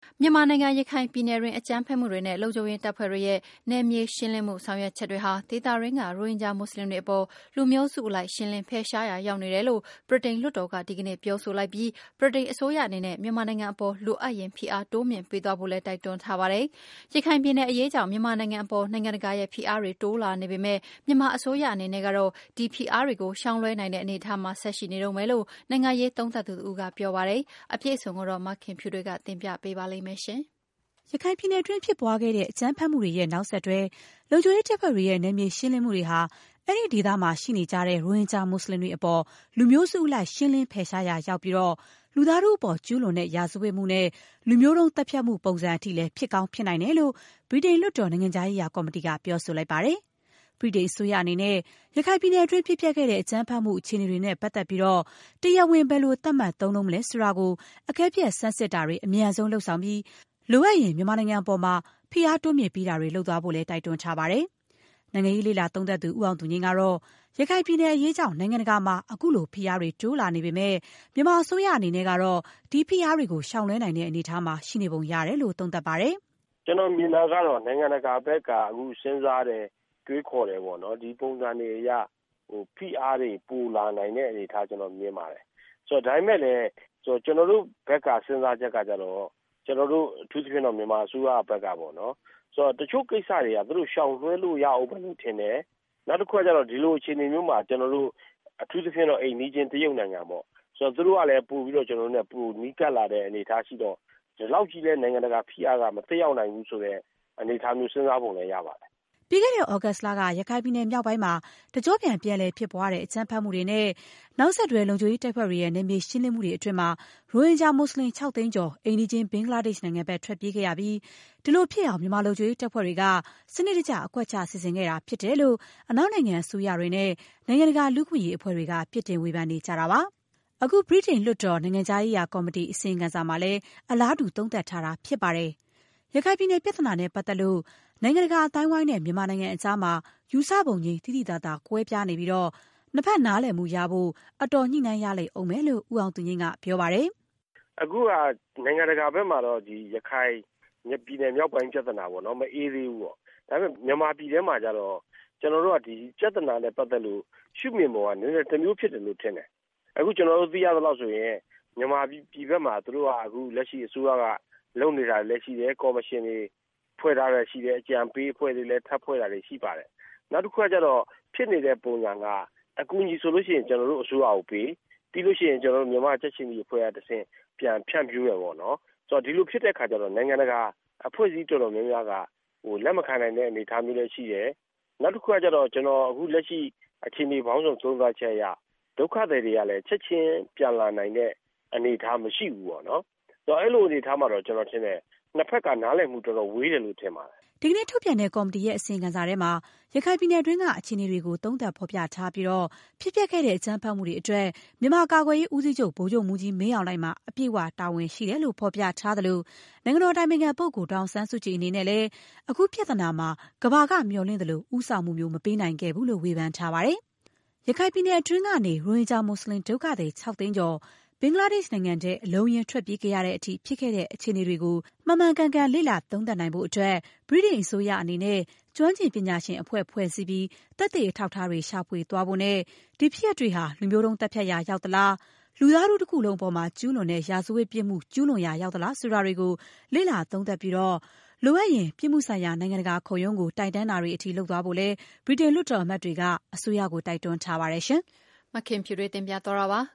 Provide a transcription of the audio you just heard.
မြန်မာနိုင်ငံရခိုင်ပြည်နယ်တွင်အကြမ်းဖက်မှုတွေနဲ့လုံခြုံရေးတပ်ဖွဲ့တွေရဲ့နယ်မြေရှင်းလင်းမှုဆောင်ရွက်ချက်တွေဟာဒေသတွင်းကရိုဟင်ဂျာမွတ်စလင်တွေအပေါ်လူမျိုးစုအလိုက်ရှင်းလင်းဖယ်ရှားရာရောက်နေတယ်လို့ဗြိတိန်လွှတ်တော်ကဒီကနေ့ပြောဆိုလိုက်ပြီးဗြိတိန်အစိုးရအနေနဲ့မြန်မာနိုင်ငံအပေါ်လိုအပ်ရင်ဖိအားတိုးမြှင့်ပေးသွားဖို့လည်းတိုက်တွန်းထားပါတယ်။ရခိုင်ပြည်နယ်အရေးကြောင့်မြန်မာနိုင်ငံအပေါ်နိုင်ငံတကာရဲ့ဖိအားတွေတိုးလာနေပေမဲ့မြန်မာအစိုးရအနေနဲ့ကတော့ဒီဖိအားတွေကိုရှောင်လွှဲနိုင်တဲ့အနေအထားမှာဆက်ရှိနေတုန်းပဲလို့နိုင်ငံရေးသုံးသပ်သူတဦးကပြောပါတယ်။အပြည့်အစုံကိုတော့မခင်ဖြူတွေကတင်ပြပေးပါလိမ့်မယ်ရှင်။ရခိုင်ပြည်နယ်တွင်းဖြစ်ပွားခဲ့တဲ့အကြမ်းဖက်မှုတွေရဲ့နောက်ဆက်တွဲလုံခြုံရေးတပ်ဖွဲ့တွေရဲ့နယ်မြေရှင်းလင်းမှုတွေဟာအဲ့ဒီဒေသမှာရှိနေကြတဲ့ရိုဟင်ဂျာမွတ်စလင်တွေအပေါ်လူမျိုးစုအလိုက်ရှင်းလင်းဖယ်ရှားရာရောက်ပြီးတော့လူသားတို့အပေါ်ကျူးလွန်တဲ့ရာဇဝတ်မှုနဲ့လူမျိုးတုံးတပ်ဖြတ်မှုပုံစံအထိလည်းဖြစ်ကောင်းဖြစ်နိုင်တယ်လို့ဗြိတိန်လွှတ်တော်နိုင်ငံသားရေးရာကော်မတီကပြောဆိုလိုက်ပါတယ်။ဗြိတိန်အစိုးရအနေနဲ့ရခိုင်ပြည်နယ်အတွင်းဖြစ်ပျက်ခဲ့တဲ့အကြမ်းဖက်မှုအခြေအနေတွေနဲ့ပတ်သက်ပြီးတော့တရားဝင်ဘယ်လိုသတ်မှတ်သုံးလုံးမလဲဆိုတာကိုအကဲဖြတ်ဆန်းစစ်တာတွေအမြန်ဆုံးလုပ်ဆောင်ပြီးလိုအပ်ရင်မြန်မာနိုင်ငံအပေါ်မှာဖိအားတိုးမြှင့်ပေးတာတွေလုပ်သွားဖို့လည်းတိုက်တွန်းထားပါတယ်။နိုင်ငံရေးလေ့လာသုံးသပ်သူဦးအောင်သူငြိမ်းကတော့ရခိုင်ပြည်နယ်အရေးကြောင့်နိုင်ငံတကာမှာအခုလိုဖိအားတွေတိုးလာနေပေမဲ့မြန်မာအစိုးရအနေနဲ့ကတော့ဒီဖိအားတွေကိုရှောင်လွှဲနိုင်တဲ့အနေအထားမှာရှိနေပုံရတယ်လို့သုံးသပ်ပါတယ်။ကျွန်တော်မြင်တာကတော့နိုင်ငံတကာဘက်ကအခုစဉ်းစားတယ်တွေးခေါ်တယ်ပေါ့နော်ဒီပုံစံတွေအရဖိအားတွေပူလာနိုင်တဲ့အနေအထားကျွန်တော်မြင်ပါတယ်။ဆိုတော့ဒါပေမဲ့လည်းကျွန်တော်တို့ဘက်ကစဉ်းစားချက်ကကြတော့ကျွန်တော်တို့အထူးသဖြင့်တော့မြန်မာအစိုးရဘက်ကပေါ့နော်ဆိုတော့တချို့ကိစ္စတွေကသူတို့ရှောင်လွှဲလို့ရအောင်ပဲလို့ထင်တယ်နောက်တစ်ခုကကျတော့ဒီလိုအခြေအနေမျိုးမှာကျွန်တော်တို့အထူးသဖြင့်တော့အိမ်နီးချင်းတရုတ်နိုင်ငံပေါ့ဆိုတော့သူတို့ကလည်းပို့ပြီးတော့ကျွန်တော်တို့နဲ့ပို့နီးကပ်လာတဲ့အနေအထားရှိတော့ဒီလောက်ကြီးတဲ့နိုင်ငံတကာဖိအားကမသက်ရောက်နိုင်ဘူးဆိုတဲ့အနေအထားမျိုးစဉ်းစားပုံလည်းရပါတယ်ပြီးခဲ့တဲ့ဩဂတ်စ်လကရခိုင်ပြည်နယ်မြောက်ပိုင်းမှာတကြောပြန်ပြန်လည်ဖြစ်ပွားတဲ့အကြမ်းဖက်မှုတွေနဲ့နောက်ဆက်တွဲလုံခြုံရေးတပ်ဖွဲ့တွေရဲ့နယ်မြေရှင်းလင်းမှုတွေအတွင်းမှာရိုဟင်ဂျာမွတ်စလင်6သိန်းကျော်အိမ်နီးချင်းဘင်္ဂလားဒေ့ရှ်နိုင်ငံဘက်ထွက်ပြေးခဲ့ရပြီးဒီလိုဖြစ်အောင်မြန်မာလုံခြုံရေးတပ်ဖွဲ့တွေကစနစ်တကျအကွက်ချစီစဉ်ခဲ့တာဖြစ်တယ်လို့အနောက်နိုင်ငံအစိုးရတွေနဲ့နိုင်ငံတကာလူ့အခွင့်အရေးအဖွဲ့တွေကပြစ်တင်ဝေဖန်နေကြတာပါ။အခုဗြိတိန်လွှတ်တော်နိုင်ငံခြားရေးရာကော်မတီအစီရင်ခံစာမှာလည်းအလားတူသုံးသပ်ထားတာဖြစ်ပါတယ်။ရခိုင်ပြည်နယ်ပြဿနာနဲ့ပတ်သက်လို့နိုင်ငံတကာအတိုင်းဝိုင်းနဲ့မြန်မာနိုင်ငံအကြားမှာယူဆပုံချင်းတိတိတသာကွဲပြားနေပြီးတော့နှစ်ဖက်နားလည်မှုရဖို့အတော်ညှိနှိုင်းရလိမ့်အောင်မယ်လို့ဦးအောင်သူငြိမ်းကပြောပါတယ်။အခုကနိုင်ငံတကာဘက်မှာတော့ဒီရခိုင်ပြည်နယ်မြောက်ပိုင်းပြဿနာပေါ့နော်မအေးသေးဘူးပေါ့။ဒါပေမဲ့မြန်မာပြည်ထဲမှာကျတော့ကျွန်တော်တို့ကဒီပြဿနာနဲ့ပတ်သက်လို့ရှုမြင်ပုံကနည်းနည်းတစ်မျိုးဖြစ်တယ်လို့ထင်တယ်။အခုကျွန်တော်တို့သိရသလောက်ဆိုရင်မြန်မာပြည်ဘက်မှာသူတို့ကအခုလက်ရှိအစိုးရကလုပ်နေတာလည်းရှိတယ်ကော်မရှင်တွေဖွဲ့ထားရရှိတဲ့အကြံပေးအဖွဲ့တွေလည်းထပ်ဖွဲ့တာတွေရှိပါတယ်။နောက်တစ်ခုကကျတော့ဖြစ်နေတဲ့ပုံစံကအကူအညီဆိုလို့ရှိရင်ကျွန်တော်တို့အစိုးရကိုပေးပြီးလို့ရှိရင်ကျွန်တော်တို့မြန်မာချက်ချင်းကြီးအဖွဲ့အစည်းတစ်ဆင့်ပြန်ဖြန့်ဖြူးရပေါ့နော်။ဆိုတော့ဒီလိုဖြစ်တဲ့ခါကျတော့နိုင်ငံတကာအဖွဲ့အစည်းတော်တော်များများကလက်မခံနိုင်တဲ့အနေအထားမျိုးလည်းရှိတယ်။နောက်တစ်ခုကကျတော့ကျွန်တော်အခုလက်ရှိအခြေအနေပေါင်းစုံသုံးသပ်ချက်အရဒုက္ခသည်တွေကလည်းချက်ချင်းပြန်လာနိုင်တဲ့အနေအထားမရှိဘူးပေါ့နော်။ဆိုတော့အဲ့လိုအနေအထားမှာတော့ကျွန်တော်ထင်တယ်နှစ်ဖက်ကနားလည်မှုတော်တော်ဝေးတယ်လို့ထင်ပါတယ်။ဒီကနေ့ထုတ်ပြန်တဲ့ကော်မတီရဲ့အစီရင်ခံစာထဲမှာရခိုင်ပြည်နယ်တွင်းကအခြေအနေတွေကိုသုံးသပ်ဖော်ပြထားပြီးတော့ဖြစ်ပျက်ခဲ့တဲ့အကြမ်းဖက်မှုတွေအတွက်မြန်မာကာကွယ်ရေးဦးစီးချုပ်ဗိုလ်ချုပ်မှူးကြီးမင်းအောင်လှိုင်မှာအပြည့်အဝတာဝန်ရှိတယ်လို့ဖော်ပြထားသလိုနိုင်ငံတော်တိုင်ပင်ခံပုဂ္ဂိုလ်ဒေါ်အောင်ဆန်းစုကြည်အနေနဲ့လည်းအခုပြဿနာမှာကမ္ဘာကမျှော်လင့်သလိုဦးဆောင်မှုမျိုးမပေးနိုင်ခဲ့ဘူးလို့ဝေဖန်ထားပါတယ်။ရခိုင်ပြည်နယ်အတွင်းကနေရိုဟင်ဂျာမွတ်စလင်ဒုက္ခသည်6သိန်းကျော်ဘင်္ဂလားဒေ့ရှ်နိုင်ငံထဲအလုံးရင်းထွက်ပြေးခဲ့ရတဲ့အထိဖြစ်ခဲ့တဲ့အခြေအနေတွေကိုမှန်မှန်ကန်ကန်လေ့လာသုံးသပ်နိုင်ဖို့အတွက်ဗြိတိန်အစိုးရအနေနဲ့ကျွမ်းကျင်ပညာရှင်အဖွဲ့ဖွဲ့စည်းပြီးသက်သေအထောက်အထားတွေရှာဖွေသွားဖို့နဲ့ဒီဖြစ်ရပ်တွေဟာလူမျိုးတုံးတပ်ဖြတ်ရာရောက်သလားလူသားတို့တစ်ခုလုံးပေါ်မှာကျူးလွန်တဲ့ရာဇဝတ်ပြစ်မှုကျူးလွန်ရာရောက်သလားဆိုတာတွေကိုလေ့လာသုံးသပ်ပြီးတော့လိုအပ်ရင်ပြစ်မှုဆိုင်ရာနိုင်ငံတကာခုံရုံးကိုတိုင်တန်းတာတွေအထိလုပ်သွားဖို့လဲဗြိတိန်လွှတ်တော်အမတ်တွေကအစိုးရကိုတိုက်တွန်းထားပါတယ်ရှင်။မခင်ဖြူတွေတင်ပြတော့တာပါ။